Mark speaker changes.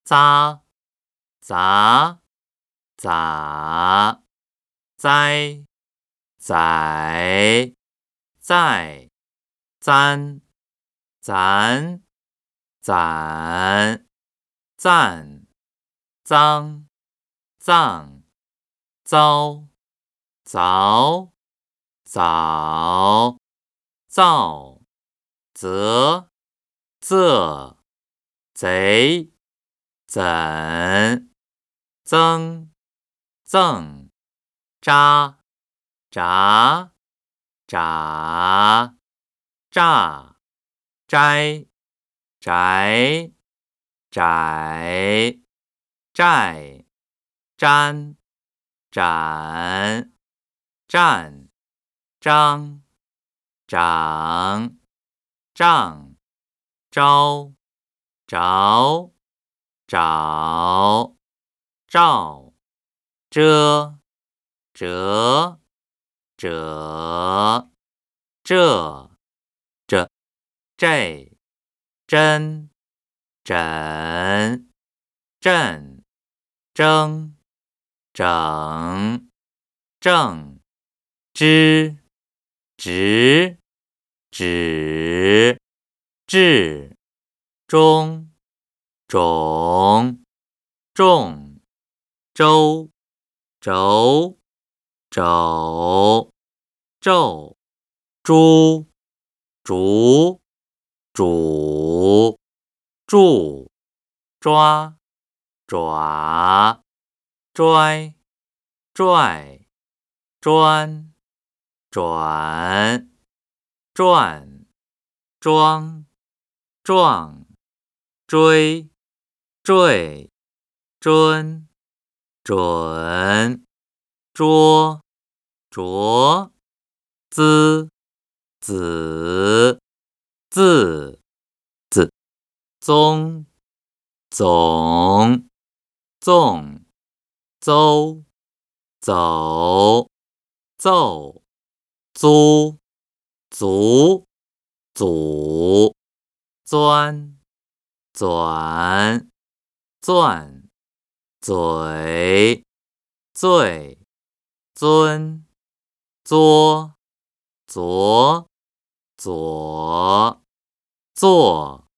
Speaker 1: 杂杂杂哉宰在簪咱攒赞脏脏糟凿早造则仄贼怎增赠扎炸炸榨摘宅窄寨粘斩战张长仗招着找照遮折褶这真枕阵争整正知直指至中种众周轴肘皱猪竹主住抓爪拽拽专转转装壮追坠尊准捉着滋子字宗总纵邹走奏租足祖钻转钻嘴醉尊作左做